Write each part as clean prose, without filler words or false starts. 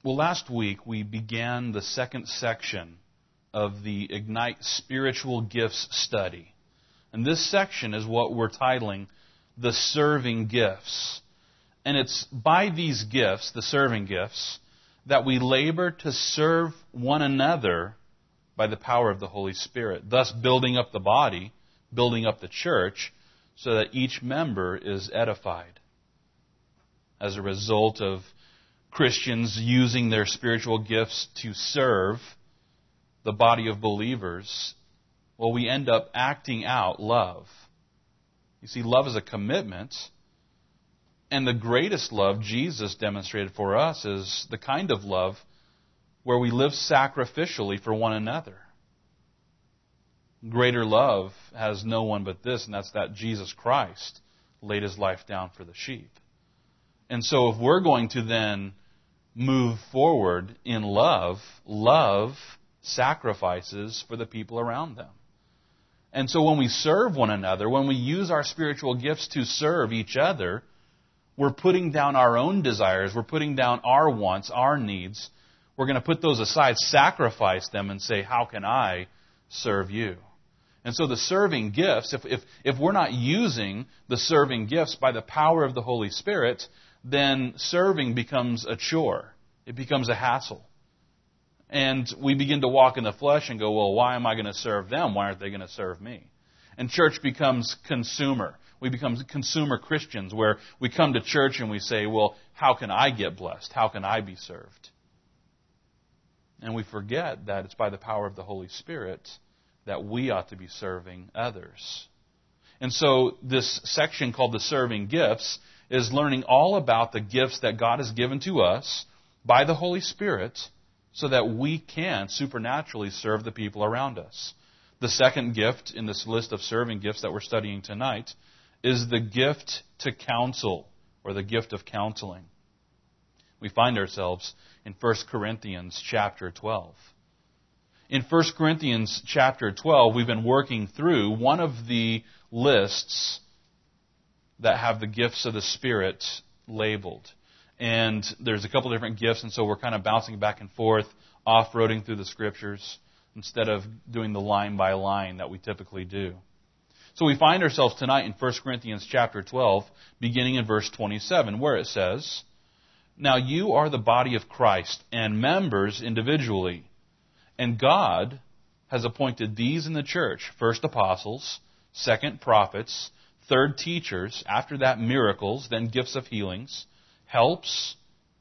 Well, last week we began the second section of the Ignite Spiritual Gifts study. And this section is what we're titling The Serving Gifts. And it's by these gifts, the serving gifts, that we labor to serve one another by the power of the Holy Spirit, thus building up the body, building up the church, so that each member is edified. As a result of Christians using their spiritual gifts to serve the body of believers, well, we end up acting out love. You see, love is a commitment, and the greatest love Jesus demonstrated for us is the kind of love where we live sacrificially for one another. Greater love has no one but this, and that's that Jesus Christ laid His life down for the sheep. And so if we're going to then move forward in love, love sacrifices for the people around them. And so when we serve one another, when we use our spiritual gifts to serve each other, we're putting down our own desires, we're putting down our wants, our needs. We're going to put those aside, sacrifice them, and say, how can I serve you? And so the serving gifts, if we're not using the serving gifts by the power of the Holy Spirit, then serving becomes a chore. It becomes a hassle. And we begin to walk in the flesh and go, well, why am I going to serve them? Why aren't they going to serve me? And church becomes consumer. We become consumer Christians where we come to church and we say, well, how can I get blessed? How can I be served? And we forget that it's by the power of the Holy Spirit that we ought to be serving others. And so this section called the Serving Gifts is learning all about the gifts that God has given to us by the Holy Spirit so that we can supernaturally serve the people around us. The second gift in this list of serving gifts that we're studying tonight is the gift to counsel, or the gift of counseling. We find ourselves in 1 Corinthians chapter 12. In 1 Corinthians chapter 12, we've been working through one of the lists that have the gifts of the Spirit labeled. And there's a couple different gifts, and so we're kind of bouncing back and forth, off-roading through the Scriptures, instead of doing the line by line that we typically do. So we find ourselves tonight in 1 Corinthians chapter 12, beginning in verse 27, where it says, "Now you are the body of Christ, and members individually. And God has appointed these in the church, first apostles, second prophets, third teachers, after that miracles, then gifts of healings, helps,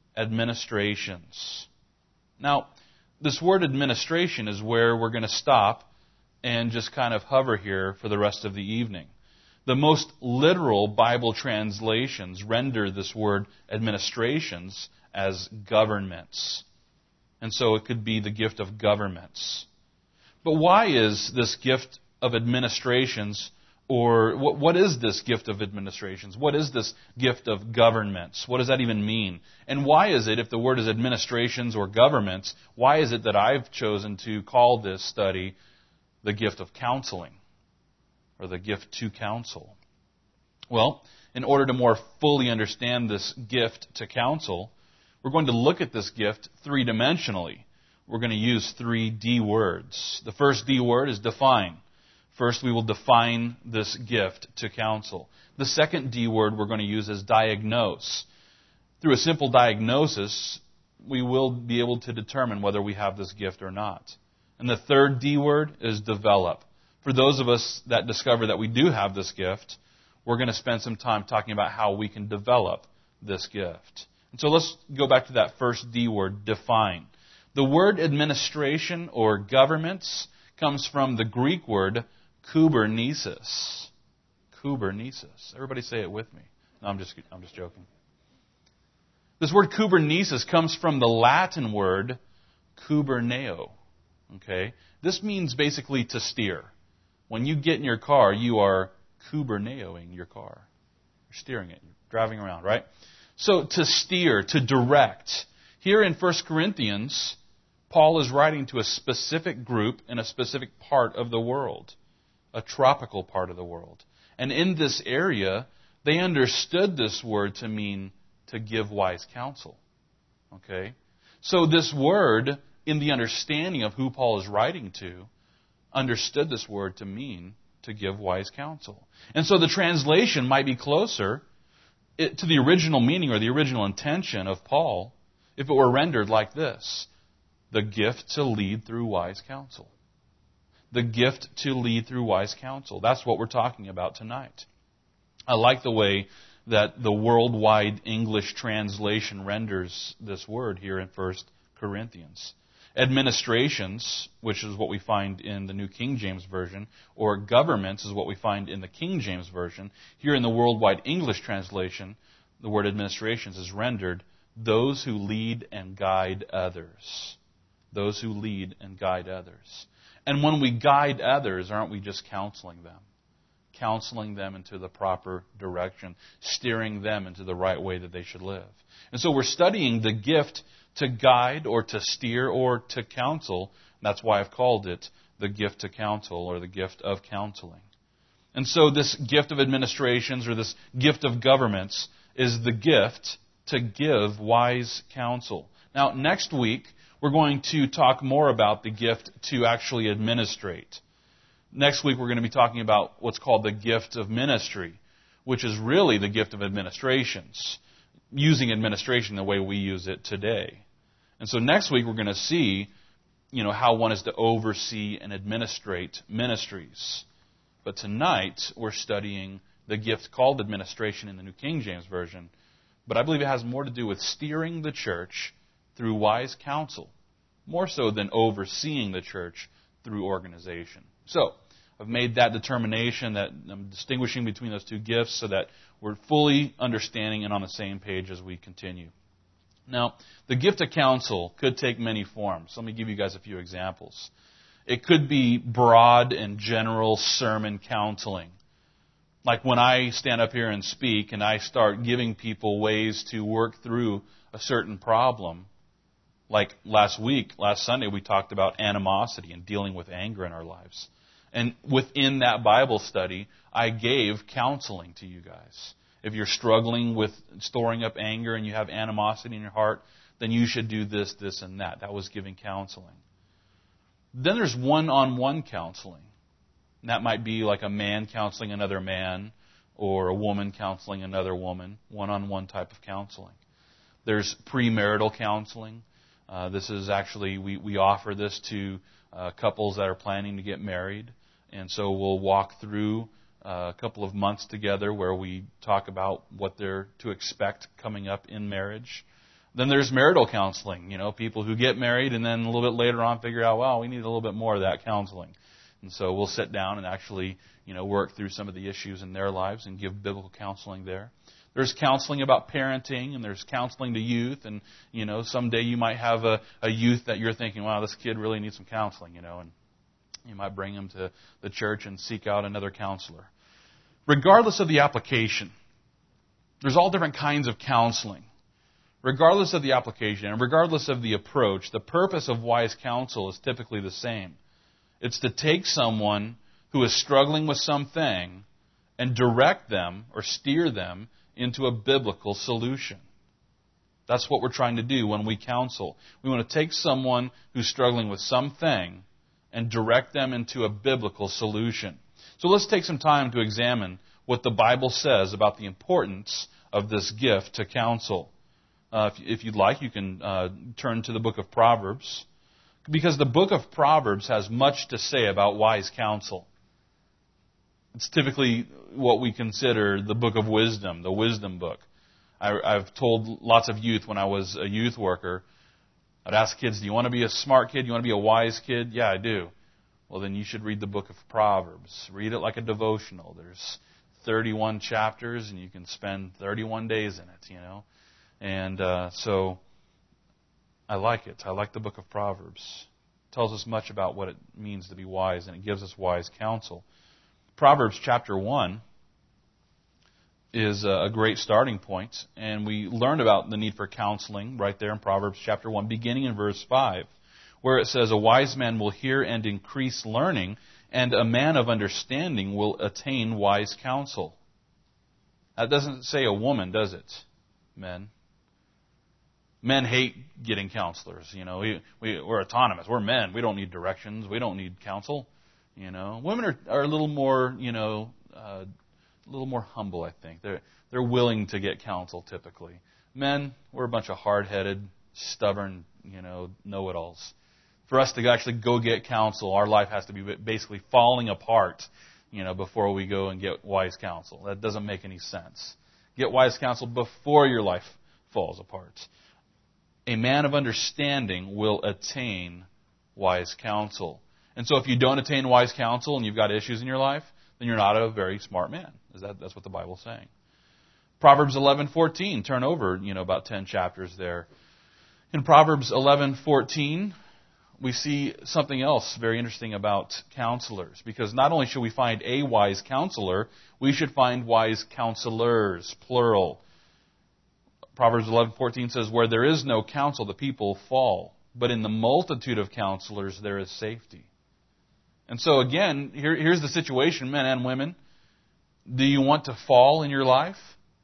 administrations." Now, this word administration is where we're going to stop and just kind of hover here for the rest of the evening. The most literal Bible translations render this word administrations as governments. And so it could be the gift of governments. But why is this gift of administrations, or what is this gift of administrations? What is this gift of governments? What does that even mean? And why is it, if the word is administrations or governments, why is it that I've chosen to call this study the gift of counseling, or the gift to counsel? Well, in order to more fully understand this gift to counsel, we're going to look at this gift three-dimensionally. We're going to use 3 D words. The first D word is define. First, we will define this gift to counsel. The second D word we're going to use is diagnose. Through a simple diagnosis, we will be able to determine whether we have this gift or not. And the third D word is develop. For those of us that discover that we do have this gift, we're going to spend some time talking about how we can develop this gift. And so let's go back to that first D word, define. The word administration or governments comes from the Greek word kubernesis. Kubernesis. Everybody say it with me. No, I'm just joking. This word kubernesis comes from the Latin word kuberneo. Okay? This means basically to steer. When you get in your car, you are kuberneoing your car. You're steering it. You're driving around, right? So to steer, to direct. Here in 1 Corinthians, Paul is writing to a specific group in a specific part of the world, a tropical part of the world. And in this area, they understood this word to mean to give wise counsel. Okay? So this word, in the understanding of who Paul is writing to, understood this word to mean to give wise counsel. And so the translation might be closer to the original meaning or the original intention of Paul if it were rendered like this: the gift to lead through wise counsel. The gift to lead through wise counsel. That's what we're talking about tonight. I like the way that the worldwide English translation renders this word here in 1 Corinthians. Administrations, which is what we find in the New King James Version, or governments is what we find in the King James Version. Here in the worldwide English translation, the word administrations is rendered those who lead and guide others. Those who lead and guide others. And when we guide others, aren't we just counseling them? Counseling them into the proper direction, steering them into the right way that they should live. And so we're studying the gift to guide or to steer or to counsel. That's why I've called it the gift to counsel or the gift of counseling. And so this gift of administrations or this gift of governments is the gift to give wise counsel. Now, next week, we're going to talk more about the gift to actually administrate. Next week, we're going to be talking about what's called the gift of ministry, which is really the gift of administrations, using administration the way we use it today. And so next week, we're going to see, how one is to oversee and administrate ministries. But tonight, we're studying the gift called administration in the New King James Version. But I believe it has more to do with steering the church through wise counsel, more so than overseeing the church through organization. So, I've made that determination that I'm distinguishing between those two gifts so that we're fully understanding and on the same page as we continue. Now, the gift of counsel could take many forms. Let me give you guys a few examples. It could be broad and general sermon counseling. Like when I stand up here and speak and I start giving people ways to work through a certain problem. Like last Sunday, we talked about animosity and dealing with anger in our lives. And within that Bible study, I gave counseling to you guys. If you're struggling with storing up anger and you have animosity in your heart, then you should do this, this, and that. That was giving counseling. Then there's one-on-one counseling. And that might be like a man counseling another man or a woman counseling another woman, one-on-one type of counseling. There's premarital counseling. This is actually, we offer this to couples that are planning to get married. And so we'll walk through a couple of months together where we talk about what they're to expect coming up in marriage. Then there's marital counseling, people who get married and then a little bit later on figure out, well, we need a little bit more of that counseling. And so we'll sit down and actually, work through some of the issues in their lives and give biblical counseling there. There's counseling about parenting, and there's counseling to youth. And, someday you might have a youth that you're thinking, wow, this kid really needs some counseling, and you might bring him to the church and seek out another counselor. Regardless of the application, there's all different kinds of counseling. Regardless of the application and regardless of the approach, the purpose of wise counsel is typically the same. It's to take someone who is struggling with something and direct them or steer them into a biblical solution. That's what we're trying to do when we counsel. We want to take someone who's struggling with something and direct them into a biblical solution. So let's take some time to examine what the Bible says about the importance of this gift to counsel. If you'd like, you can turn to the book of Proverbs, because the book of Proverbs has much to say about wise counsel. It's typically what we consider the book of wisdom, the wisdom book. I've told lots of youth when I was a youth worker, I'd ask kids, do you want to be a smart kid? Do you want to be a wise kid? Yeah, I do. Well, then you should read the book of Proverbs. Read it like a devotional. There's 31 chapters, and you can spend 31 days in it, And so I like it. I like the book of Proverbs. It tells us much about what it means to be wise, and it gives us wise counsel. Proverbs chapter 1 is a great starting point, and we learned about the need for counseling right there in Proverbs chapter 1, beginning in verse 5, where it says, "A wise man will hear and increase learning, and a man of understanding will attain wise counsel." That doesn't say a woman, does it, men? Men hate getting counselors. We're autonomous. We're men. We don't need directions. We don't need counsel. Women are a little more, a little more humble, I think. They're willing to get counsel typically. Men, we're a bunch of hard-headed, stubborn, know-it-alls. For us to actually go get counsel, our life has to be basically falling apart, before we go and get wise counsel. That doesn't make any sense. Get wise counsel before your life falls apart. A man of understanding will attain wise counsel. And so if you don't attain wise counsel and you've got issues in your life, then you're not a very smart man. That's what the Bible's saying. Proverbs 11:14. Turn over, about 10 chapters there. In Proverbs 11:14, we see something else very interesting about counselors. Because not only should we find a wise counselor, we should find wise counselors, plural. Proverbs 11:14 says, "Where there is no counsel, the people fall. But in the multitude of counselors, there is safety." And so again, here's the situation, men and women. Do you want to fall in your life?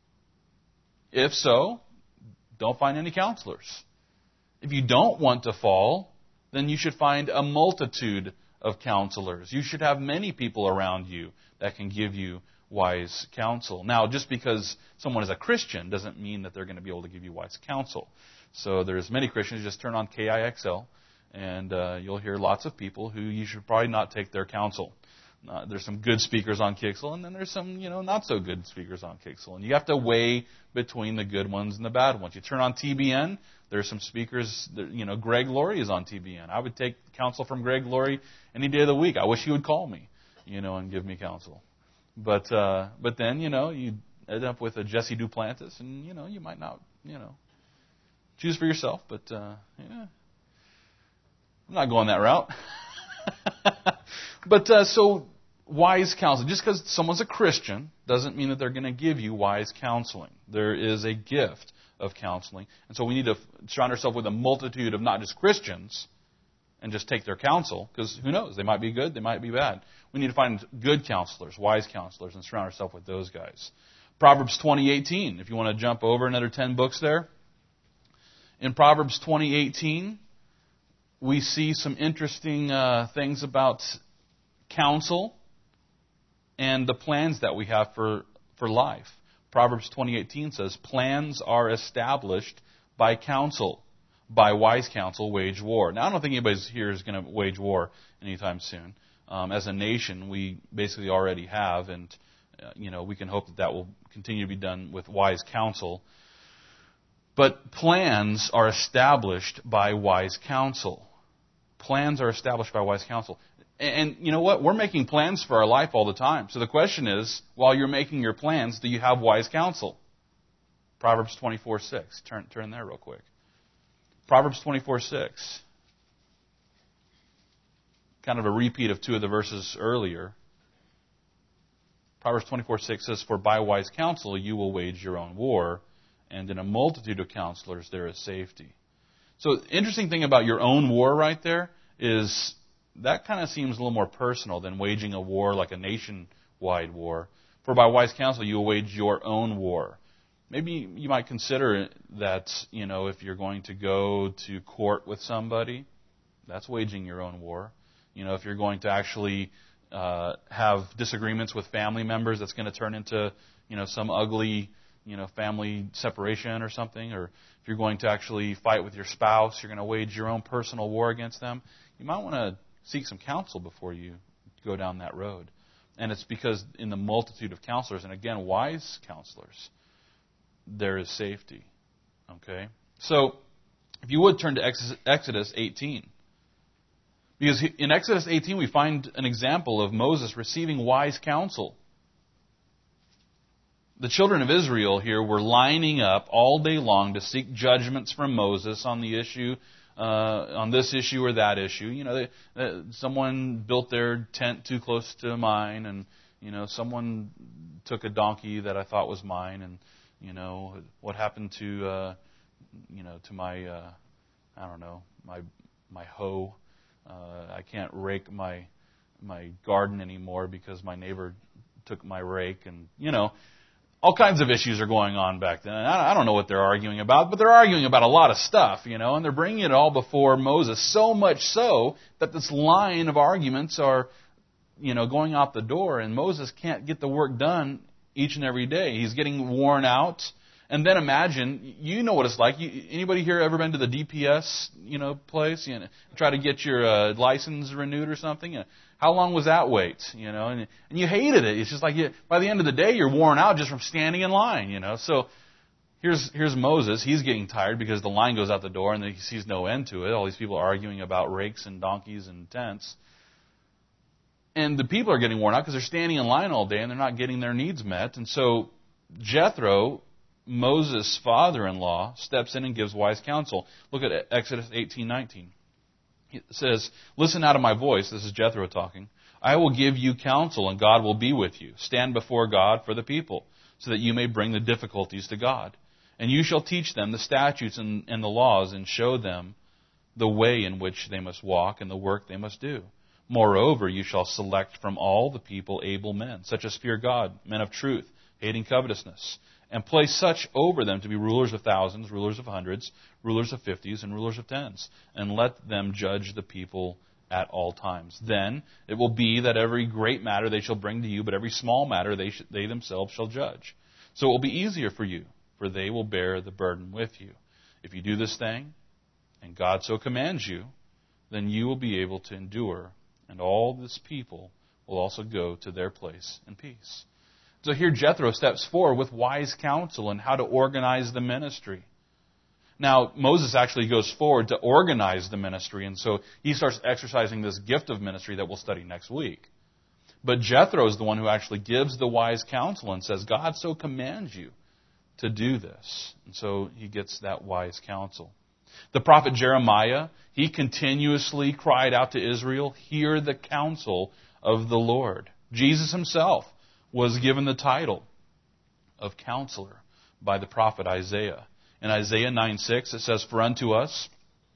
If so, don't find any counselors. If you don't want to fall, then you should find a multitude of counselors. You should have many people around you that can give you wise counsel. Now, just because someone is a Christian doesn't mean that they're going to be able to give you wise counsel. So there's many Christians, just turn on KIXL, and you'll hear lots of people who you should probably not take their counsel. There's some good speakers on KIXL, and then there's some, not so good speakers on KIXL. And you have to weigh between the good ones and the bad ones. You turn on TBN, there's some speakers, Greg Laurie is on TBN. I would take counsel from Greg Laurie any day of the week. I wish he would call me, and give me counsel. But then, you end up with a Jesse Duplantis, and, you might not, choose for yourself. But, I'm not going that route. But so wise counsel, just because someone's a Christian doesn't mean that they're going to give you wise counseling. There is a gift of counseling. And so we need to surround ourselves with a multitude of not just Christians and just take their counsel, because who knows? They might be good, they might be bad. We need to find good counselors, wise counselors, and surround ourselves with those guys. Proverbs 20:18, if you want to jump over another 10 books there. In Proverbs 20:18, we see some interesting things about counsel and the plans that we have for life. Proverbs 20:18 says, "Plans are established by counsel. By wise counsel, wage war." Now, I don't think anybody here is going to wage war anytime soon. As a nation, we basically already have, and we can hope that will continue to be done with wise counsel. But plans are established by wise counsel. Plans are established by wise counsel. And you know what? We're making plans for our life all the time. So the question is, while you're making your plans, do you have wise counsel? Proverbs 24:6. Turn there real quick. Proverbs 24:6. Kind of a repeat of two of the verses earlier. Proverbs 24:6 says, "For by wise counsel you will wage your own war, and in a multitude of counselors there is safety." So the interesting thing about your own war right there is that kind of seems a little more personal than waging a war like a nationwide war. "For by wise counsel you will wage your own war." Maybe you might consider that, if you're going to go to court with somebody, that's waging your own war. If you're going to actually have disagreements with family members, that's going to turn into, some ugly, family separation or something. Or if you're going to actually fight with your spouse, you're going to wage your own personal war against them. You might want to seek some counsel before you go down that road. And it's because in the multitude of counselors, and again, wise counselors, there is safety. Okay? So, if you would turn to Exodus 18. Because in Exodus 18 we find an example of Moses receiving wise counsel. The children of Israel here were lining up all day long to seek judgments from Moses on the issue, on this issue or that issue. Someone built their tent too close to mine, and someone took a donkey that I thought was mine, and what happened to my my hoe. I can't rake my garden anymore because my neighbor took my rake, and All kinds of issues are going on back then. I don't know what they're arguing about, but they're arguing about a lot of stuff, and they're bringing it all before Moses, so much so that this line of arguments are, going out the door, and Moses can't get the work done each and every day. He's getting worn out. And then imagine, you know what it's like. Anybody here ever been to the DPS, place? Try to get your license renewed or something? How long was that wait? And you hated it. It's just like by the end of the day, you're worn out just from standing in line. So here's Moses. He's getting tired because the line goes out the door and he sees no end to it. All these people are arguing about rakes and donkeys and tents. And the people are getting worn out because they're standing in line all day and they're not getting their needs met. And so Jethro, Moses' father-in-law, steps in and gives wise counsel. Look at Exodus 18:19. It says, "Listen out of my voice," this is Jethro talking, "I will give you counsel, and God will be with you. Stand before God for the people, so that you may bring the difficulties to God. And you shall teach them the statutes and the laws, and show them the way in which they must walk and the work they must do. Moreover, you shall select from all the people able men, such as fear God, men of truth, hating covetousness, and place such over them to be rulers of thousands, rulers of hundreds, rulers of fifties, and rulers of tens, and let them judge the people at all times. Then it will be that every great matter they shall bring to you, but every small matter they themselves shall judge. So it will be easier for you, for they will bear the burden with you. If you do this thing, and God so commands you, then you will be able to endure, and all this people will also go to their place in peace." So here Jethro steps forward with wise counsel on how to organize the ministry. Now, Moses actually goes forward to organize the ministry, and so he starts exercising this gift of ministry that we'll study next week. But Jethro is the one who actually gives the wise counsel and says, God so commands you to do this. And so he gets that wise counsel. The prophet Jeremiah, he continuously cried out to Israel, "Hear the counsel of the Lord." Jesus himself was given the title of counselor by the prophet Isaiah. In Isaiah 9:6 it says, "For unto us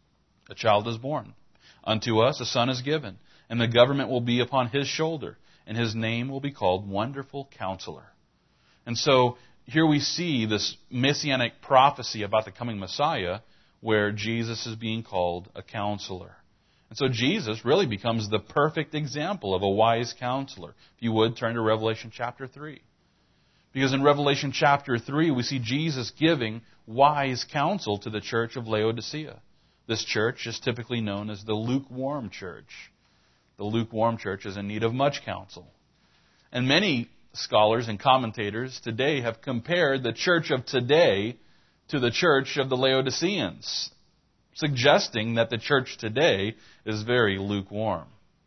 a child is born, unto us a son is given, and the government will be upon his shoulder, and his name will be called Wonderful Counselor." And so here we see this messianic prophecy about the coming Messiah, where Jesus is being called a counselor. And so Jesus really becomes the perfect example of a wise counselor. If you would, turn to Revelation chapter 3. Because in Revelation chapter 3, we see Jesus giving wise counsel to the church of Laodicea. This church is typically known as the lukewarm church. The lukewarm church is in need of much counsel. And many scholars and commentators today have compared the church of today to the church of the Laodiceans, suggesting that the church today is very lukewarm.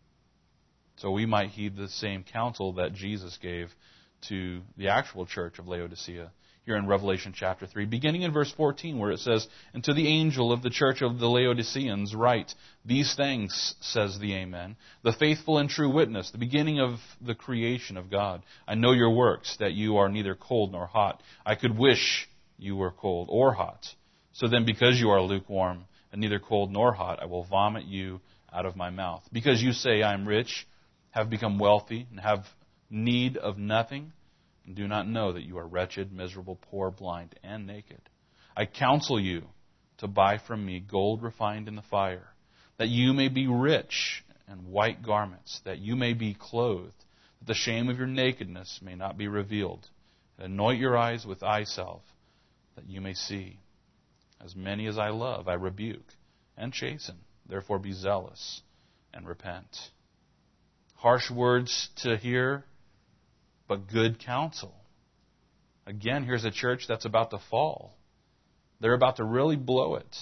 So we might heed the same counsel that Jesus gave to the actual church of Laodicea here in Revelation chapter 3, beginning in verse 14, where it says, "And to the angel of the church of the Laodiceans write, These things says the Amen, the faithful and true witness, the beginning of the creation of God. I know your works, that you are neither cold nor hot. I could wish you were cold or hot. So then, because you are lukewarm and neither cold nor hot, I will vomit you out of my mouth. Because you say, I am rich, have become wealthy, and have need of nothing, and do not know that you are wretched, miserable, poor, blind, and naked. I counsel you to buy from me gold refined in the fire, that you may be rich, and white garments, that you may be clothed, that the shame of your nakedness may not be revealed. And anoint your eyes with eye salve, that you may see. As many as I love, I rebuke and chasten. Therefore be zealous and repent." Harsh words to hear, but good counsel. Again, here's a church that's about to fall. They're about to really blow it.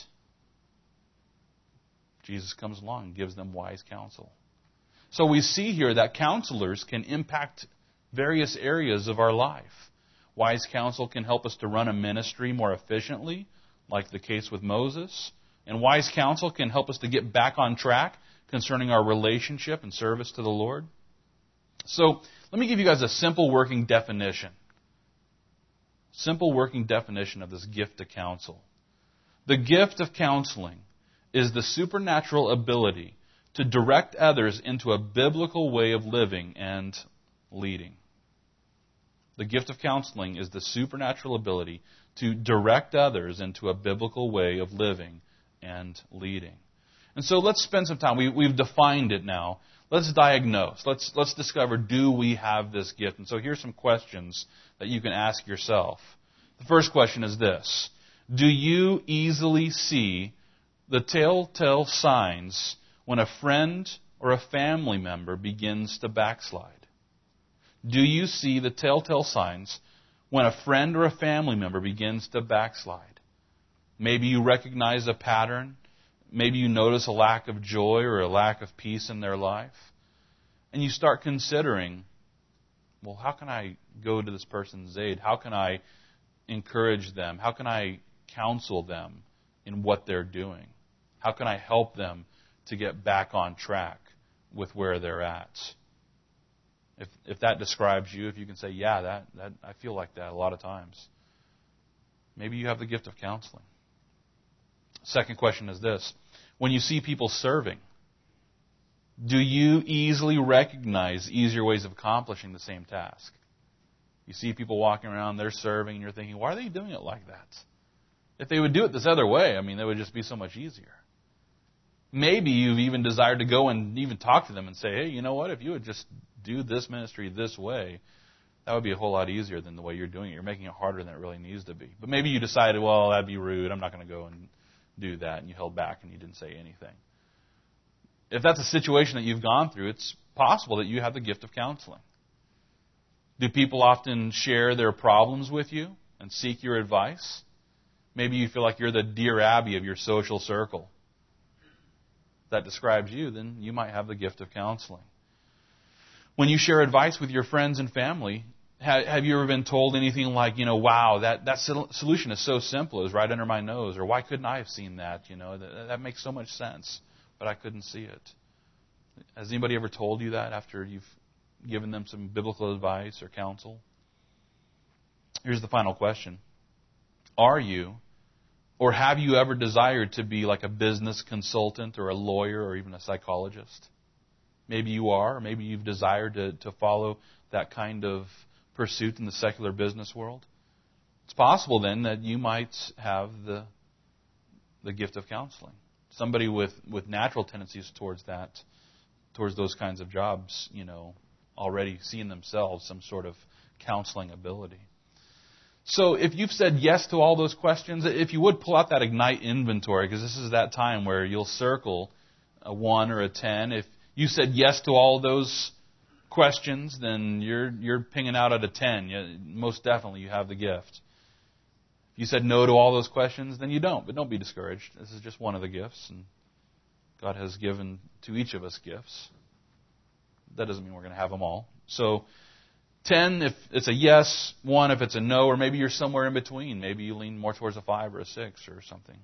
Jesus comes along and gives them wise counsel. So we see here that counselors can impact various areas of our life. Wise counsel can help us to run a ministry more efficiently, like the case with Moses. And wise counsel can help us to get back on track concerning our relationship and service to the Lord. So let me give you guys a simple working definition. Simple working definition of this gift of counsel. The gift of counseling is the supernatural ability to direct others into a biblical way of living and leading. The gift of counseling is the supernatural ability to direct others into a biblical way of living and leading. And so let's spend some time. We've defined it now. Let's diagnose. Let's discover, do we have this gift? And so here's some questions that you can ask yourself. The first question is this: do you easily see the telltale signs when a friend or a family member begins to backslide? Do you see the telltale signs when a friend or a family member begins to backslide? Maybe you recognize a pattern. Maybe you notice a lack of joy or a lack of peace in their life. And you start considering, well, how can I go to this person's aid? How can I encourage them? How can I counsel them in what they're doing? How can I help them to get back on track with where they're at? If that describes you, if you can say, yeah, that I feel like that a lot of times, maybe you have the gift of counseling. Second question is this: when you see people serving, do you easily recognize easier ways of accomplishing the same task? You see people walking around, they're serving, and you're thinking, why are they doing it like that? If they would do it this other way, it would just be so much easier. Maybe you've even desired to go and even talk to them and say, hey, you know what, if you would just do this ministry this way, that would be a whole lot easier than the way you're doing it. You're making it harder than it really needs to be. But maybe you decided, well, that'd be rude, I'm not going to go and do that, and you held back and you didn't say anything. If that's a situation that you've gone through, it's possible that you have the gift of counseling. Do people often share their problems with you and seek your advice? Maybe you feel like you're the Dear Abby of your social circle. If that describes you, then you might have the gift of counseling. When you share advice with your friends and family, have you ever been told anything like, wow, that solution is so simple, it was right under my nose, or why couldn't I have seen that? That makes so much sense, but I couldn't see it. Has anybody ever told you that after you've given them some biblical advice or counsel? Here's the final question. Are you, or have you ever desired to be like a business consultant or a lawyer or even a psychologist? Maybe you are, or maybe you've desired to follow that kind of pursuit in the secular business world. It's possible then that you might have the gift of counseling. Somebody with natural tendencies towards those kinds of jobs, already see in themselves some sort of counseling ability. So if you've said yes to all those questions, if you would pull out that Ignite inventory, because this is that time where you'll circle a 1 or a 10. If you said yes to all those questions, then you're pinging out at a 10. Most definitely you have the gift. If you said no to all those questions, then you don't. But don't be discouraged. This is just one of the gifts, and God has given to each of us gifts. That doesn't mean we're going to have them all. So 10 if it's a yes, 1 if it's a no, or maybe you're somewhere in between. Maybe you lean more towards a 5 or a 6 or something.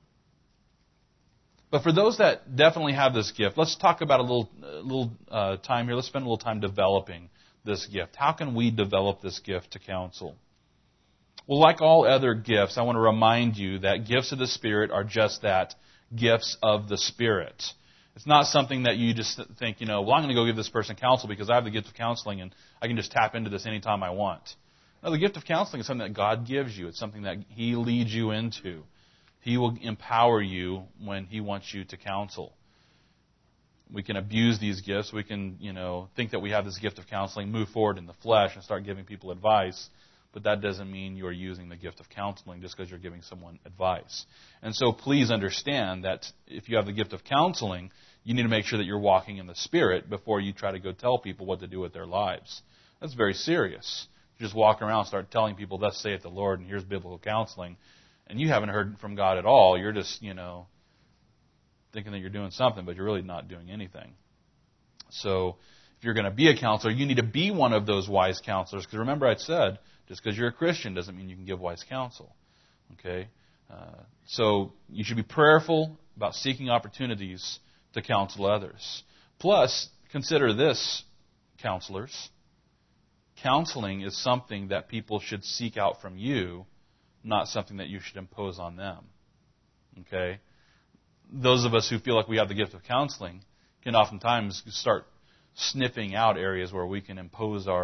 But for those that definitely have this gift, let's talk about a little time here. Let's spend a little time developing this gift. How can we develop this gift to counsel? Well, like all other gifts, I want to remind you that gifts of the Spirit are just that, gifts of the Spirit. It's not something that you just think, well, I'm going to go give this person counsel because I have the gift of counseling and I can just tap into this anytime I want. No, the gift of counseling is something that God gives you. It's something that He leads you into. He will empower you when He wants you to counsel. We can abuse these gifts. We can, think that we have this gift of counseling, move forward in the flesh and start giving people advice. But that doesn't mean you're using the gift of counseling just because you're giving someone advice. And so please understand that if you have the gift of counseling, you need to make sure that you're walking in the Spirit before you try to go tell people what to do with their lives. That's very serious. You just walk around and start telling people, thus saith the Lord, and here's biblical counseling, and you haven't heard from God at all. You're just, thinking that you're doing something, but you're really not doing anything. So if you're going to be a counselor, you need to be one of those wise counselors. Because remember I said, just because you're a Christian doesn't mean you can give wise counsel. Okay? So you should be prayerful about seeking opportunities to counsel others. Plus, consider this, counselors. Counseling is something that people should seek out from you, not something that you should impose on them. Okay? Those of us who feel like we have the gift of counseling can oftentimes start sniffing out areas where we can impose our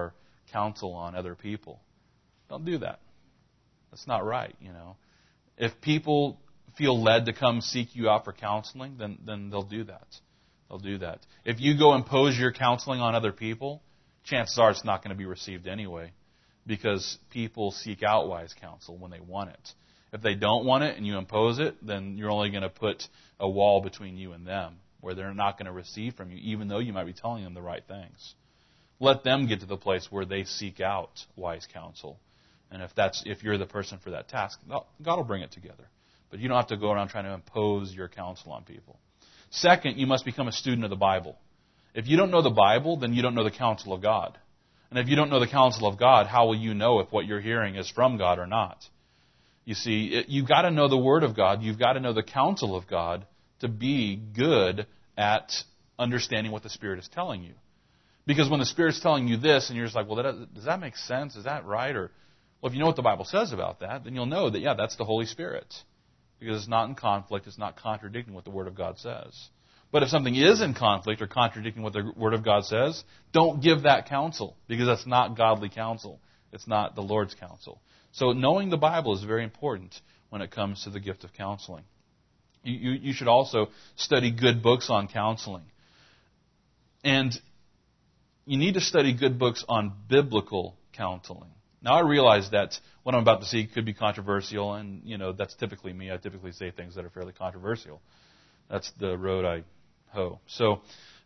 counsel on other people. Don't do that. That's not right, If people feel led to come seek you out for counseling, then they'll do that. They'll do that. If you go impose your counseling on other people, chances are it's not going to be received anyway, because people seek out wise counsel when they want it. If they don't want it and you impose it, then you're only going to put a wall between you and them, where they're not going to receive from you, even though you might be telling them the right things. Let them get to the place where they seek out wise counsel. And if you're the person for that task, God will bring it together. But you don't have to go around trying to impose your counsel on people. Second, you must become a student of the Bible. If you don't know the Bible, then you don't know the counsel of God. And if you don't know the counsel of God, how will you know if what you're hearing is from God or not? You see, you've got to know the Word of God. You've got to know the counsel of God to be good at understanding what the Spirit is telling you. Because when the Spirit's telling you this, and you're just like, well, does that make sense? Is that right? Or, well, if you know what the Bible says about that, then you'll know that, that's the Holy Spirit. Because it's not in conflict, it's not contradicting what the Word of God says. But if something is in conflict or contradicting what the Word of God says, don't give that counsel, because that's not godly counsel. It's not the Lord's counsel. So knowing the Bible is very important when it comes to the gift of counseling. You should also study good books on counseling. And you need to study good books on biblical counseling. Now, I realize that what I'm about to say could be controversial, and, that's typically me. I typically say things that are fairly controversial. That's the road I hoe. So,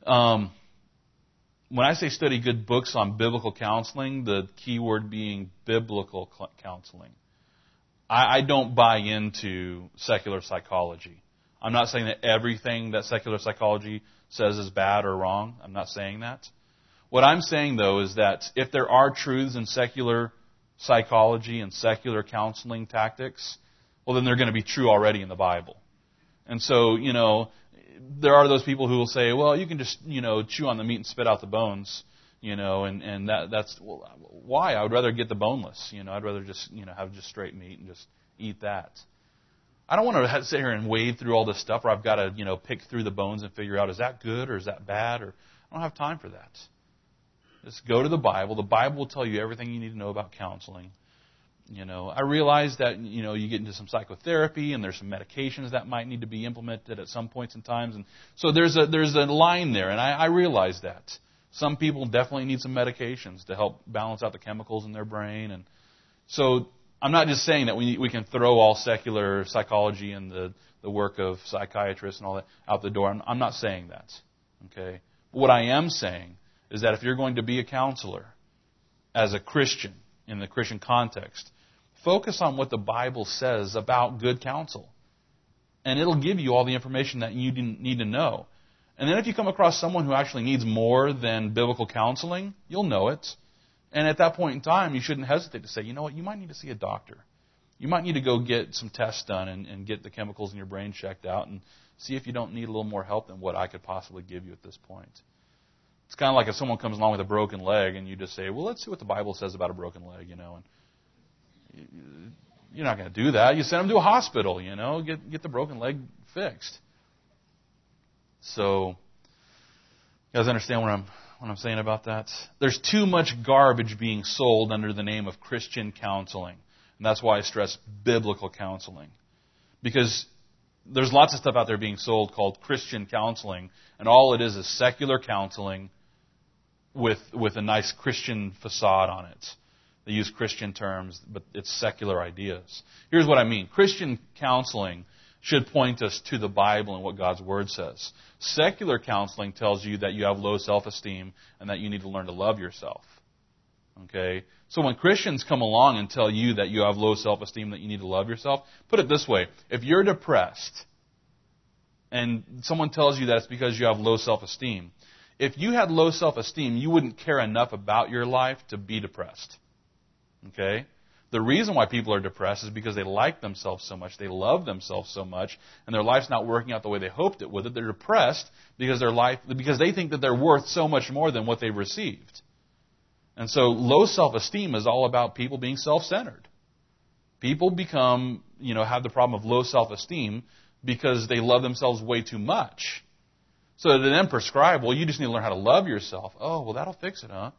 when I say study good books on biblical counseling, the key word being biblical counseling, I don't buy into secular psychology. I'm not saying that everything that secular psychology says is bad or wrong. I'm not saying that. What I'm saying, though, is that if there are truths in secular psychology and secular counseling tactics, well, then they're going to be true already in the Bible. And so, there are those people who will say, well, you can just, chew on the meat and spit out the bones, and that's, well, why? I would rather get the boneless, I'd rather just, have just straight meat and just eat that. I don't want to sit here and wade through all this stuff where I've got to, pick through the bones and figure out, is that good or is that bad? Or I don't have time for that. Just go to the Bible. The Bible will tell you everything you need to know about counseling. I realize that, you get into some psychotherapy and there's some medications that might need to be implemented at some points in times. And so there's a line there, and I realize that. Some people definitely need some medications to help balance out the chemicals in their brain. And so I'm not just saying that we can throw all secular psychology and the work of psychiatrists and all that out the door. I'm not saying that. Okay? But what I am saying is that if you're going to be a counselor as a Christian in the Christian context, focus on what the Bible says about good counsel. And it'll give you all the information that you need to know. And then if you come across someone who actually needs more than biblical counseling, you'll know it. And at that point in time, you shouldn't hesitate to say, you know what, you might need to see a doctor. You might need to go get some tests done and get the chemicals in your brain checked out and see if you don't need a little more help than what I could possibly give you at this point. It's kind of like if someone comes along with a broken leg and you just say, well, let's see what the Bible says about a broken leg, and you're not going to do that. You send them to a hospital, get the broken leg fixed. So, you guys understand what I'm saying about that? There's too much garbage being sold under the name of Christian counseling. And that's why I stress biblical counseling. Because there's lots of stuff out there being sold called Christian counseling, and all it is secular counseling with a nice Christian facade on it. They use Christian terms, but it's secular ideas. Here's what I mean. Christian counseling should point us to the Bible and what God's Word says. Secular counseling tells you that you have low self-esteem and that you need to learn to love yourself. Okay? So when Christians come along and tell you that you have low self-esteem, that you need to love yourself, put it this way. If you're depressed and someone tells you that it's because you have low self-esteem, if you had low self-esteem, you wouldn't care enough about your life to be depressed. Okay? The reason why people are depressed is because they like themselves so much, they love themselves so much, and their life's not working out the way they hoped it would. They're depressed because they think that they're worth so much more than what they've received. And so low self-esteem is all about people being self-centered. People have the problem of low self-esteem because they love themselves way too much. So they then prescribe, well, you just need to learn how to love yourself. Oh, well, that'll fix it, huh?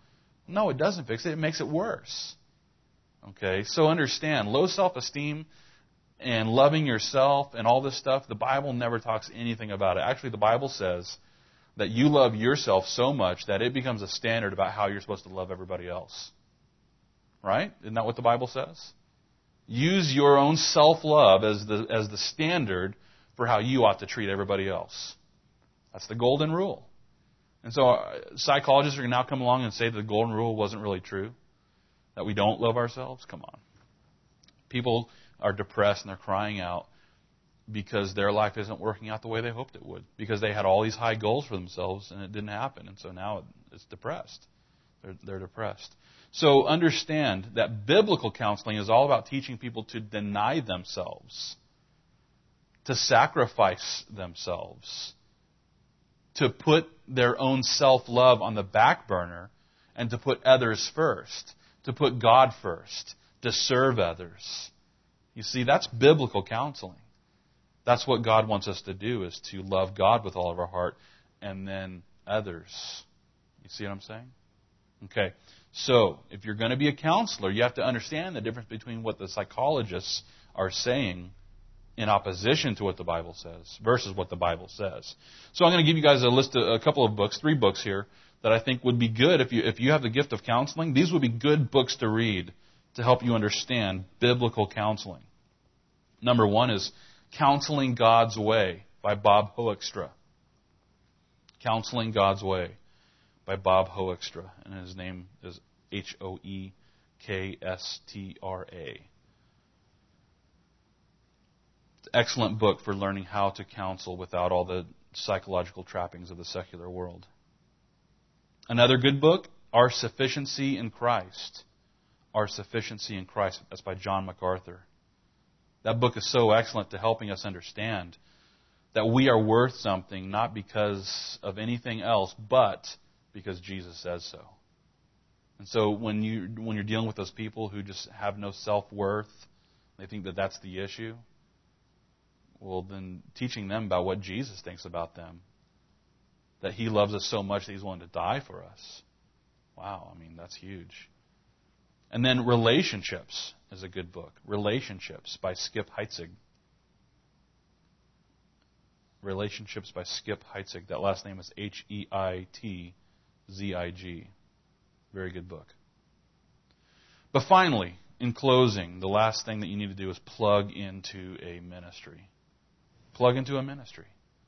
No, it doesn't fix it. It makes it worse. Okay? So understand, low self-esteem and loving yourself and all this stuff, the Bible never talks anything about it. Actually, the Bible says that you love yourself so much that it becomes a standard about how you're supposed to love everybody else. Right? Isn't that what the Bible says? Use your own self-love as the standard for how you ought to treat everybody else. That's the golden rule. And so psychologists are going to now come along and say that the golden rule wasn't really true, that we don't love ourselves. Come on. People are depressed and they're crying out because their life isn't working out the way they hoped it would, because they had all these high goals for themselves and it didn't happen. And so now it's depressed. They're depressed. So understand that biblical counseling is all about teaching people to deny themselves, to sacrifice themselves, to put their own self-love on the back burner and to put others first, to put God first, to serve others. You see, that's biblical counseling. That's what God wants us to do, is to love God with all of our heart and then others. You see what I'm saying? Okay. So, if you're going to be a counselor, you have to understand the difference between what the psychologists are saying in opposition to what the Bible says versus what the Bible says. So I'm going to give you guys a couple of books, 3 books here, that I think would be good if you have the gift of counseling. These would be good books to read to help you understand biblical counseling. Number 1 is Counseling God's Way by Bob Hoekstra. Counseling God's Way by Bob Hoekstra, and his name is Hoekstra. It's an excellent book for learning how to counsel without all the psychological trappings of the secular world. Another good book, Our Sufficiency in Christ. Our Sufficiency in Christ. That's by John MacArthur. That book is so excellent to helping us understand that we are worth something not because of anything else, but because Jesus says so. And so when you're dealing with those people who just have no self-worth, they think that that's the issue, well, then teaching them about what Jesus thinks about them, that He loves us so much that He's willing to die for us. Wow, I mean, that's huge. And then Relationships is a good book. Relationships by Skip Heitzig. Relationships by Skip Heitzig. That last name is Heitzig. Very good book. But finally, in closing, the last thing that you need to do is plug into a ministry. Plug into a ministry.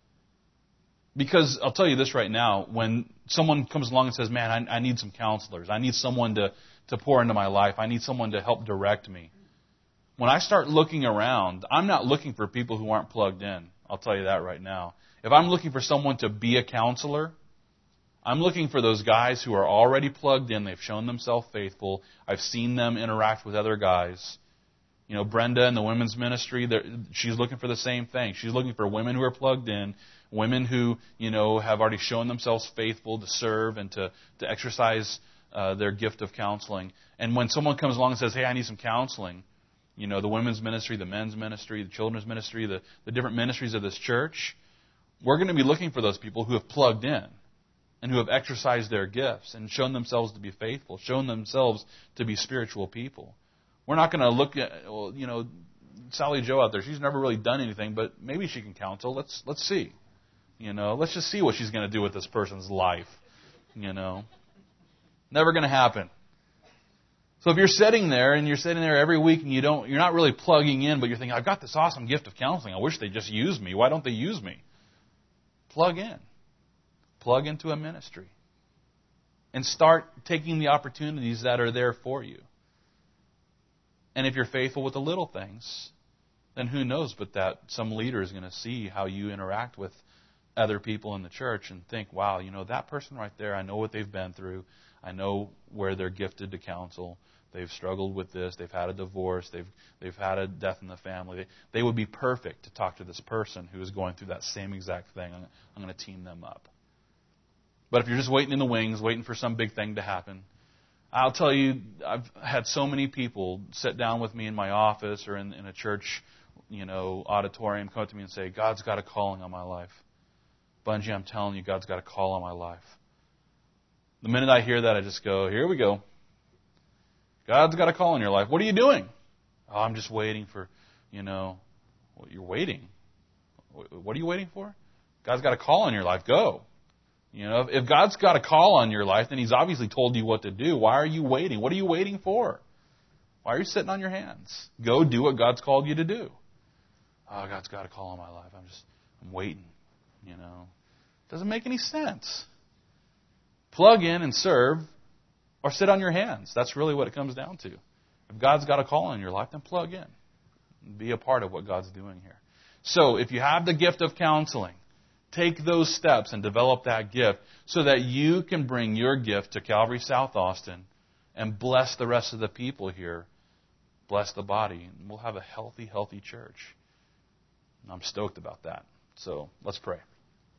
Because I'll tell you this right now, when someone comes along and says, man, I need some counselors. I need someone to pour into my life. I need someone to help direct me. When I start looking around, I'm not looking for people who aren't plugged in. I'll tell you that right now. If I'm looking for someone to be a counselor, I'm looking for those guys who are already plugged in. They've shown themselves faithful. I've seen them interact with other guys. You know, Brenda in the women's ministry, she's looking for the same thing. She's looking for women who are plugged in, women who, have already shown themselves faithful to serve and to exercise their gift of counseling. And when someone comes along and says, hey, I need some counseling, the women's ministry, the men's ministry, the children's ministry, the different ministries of this church, we're going to be looking for those people who have plugged in and who have exercised their gifts and shown themselves to be faithful, shown themselves to be spiritual people. We're not going to look at, Sally Joe out there. She's never really done anything, but maybe she can counsel. Let's see. Let's just see what she's going to do with this person's life. Never going to happen. So if you're sitting there every week and you're not really plugging in, but you're thinking, I've got this awesome gift of counseling. I wish they'd just use me. Why don't they use me? Plug in. Plug into a ministry. And start taking the opportunities that are there for you. And if you're faithful with the little things, then who knows but that some leader is going to see how you interact with other people in the church and think, wow, that person right there, I know what they've been through. I know where they're gifted to counsel. They've struggled with this. They've had a divorce. They've had a death in the family. They would be perfect to talk to this person who is going through that same exact thing. I'm going to team them up. But if you're just waiting in the wings, waiting for some big thing to happen, I'll tell you, I've had so many people sit down with me in my office or in a church, auditorium, come up to me and say, God's got a calling on my life. Bungie, I'm telling you, God's got a call on my life. The minute I hear that, I just go, here we go. God's got a call in your life. What are you doing? Oh, I'm just waiting for, well, you're waiting. What are you waiting for? God's got a call in your life. Go. If God's got a call on your life, then He's obviously told you what to do. Why are you waiting? What are you waiting for? Why are you sitting on your hands? Go do what God's called you to do. Oh, God's got a call on my life. I'm waiting. Doesn't make any sense. Plug in and serve, or sit on your hands. That's really what it comes down to. If God's got a call in your life, then plug in. Be a part of what God's doing here. So, if you have the gift of counseling, take those steps and develop that gift so that you can bring your gift to Calvary South Austin and bless the rest of the people here. Bless the body. And we'll have a healthy, healthy church. I'm stoked about that. So, let's pray.